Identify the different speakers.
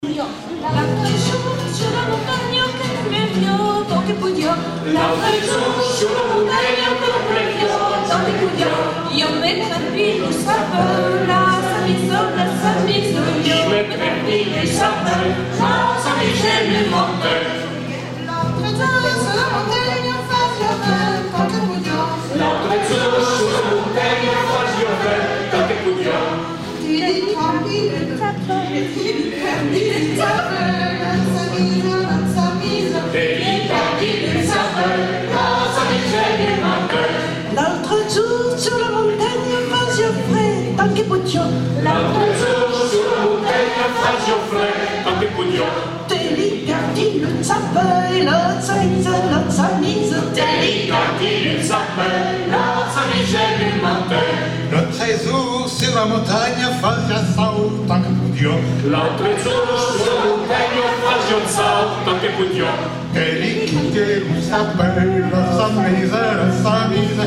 Speaker 1: L'altre jour sur la montagne que pleuvio, tant que poudio. L'altre jour sur la montagne que pleuvio, tant que poudio. Io me crepi le sapin, la samise, io me crepi le sapin, la samise le monte. L'altre jour sur la montagne fazio vent, tant que poudio. L'altre jour sur la montagne fazio vent, tant que poudio. Ti campi le sapin, l'altre jour sur la montagne fazio frais, tant che pudio. L'altre jour sur la montagne fazio frais, tant che pudio. Te li perdi le sapin, la samise, te li perdi le sapin, la samise du monte.
Speaker 2: L'autre jour sur la montagne fazio sau, tant che pudio.
Speaker 3: L'altre jour sur la montagne fazio sau, tant che pudio.
Speaker 2: Te li perdi le sapin, la samise,